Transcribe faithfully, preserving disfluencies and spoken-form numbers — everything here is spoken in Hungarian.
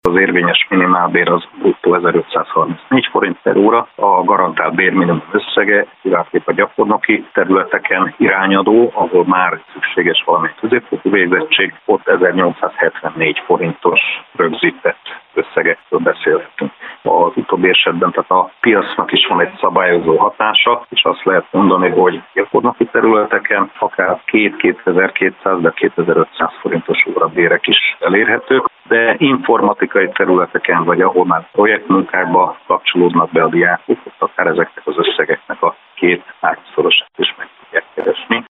Az érvényes minimálbér az bruttó ezerötszázharmincnégy forint per óra, a garantált bérminimum összege, kiváltképp a gyakornoki területeken irányadó, ahol már szükséges valamilyen középfokú végzettség, ott ezernyolcszázhetvennégy forintos rögzített összegekről beszélhetünk. Az utóbbi esetben tehát a piacnak is van egy szabályozó hatása, és azt lehet mondani, hogy gyakornoki területeken akár két-kétezer-kétszáz, de kétezer-ötszáz forintos órabérek is elérhetők, de informatikai területeken, vagy ahol már projektmunkákba kapcsolódnak be a diákok, akár ezeknek az összegeknek a két-háromszorosát is meg tudják keresni.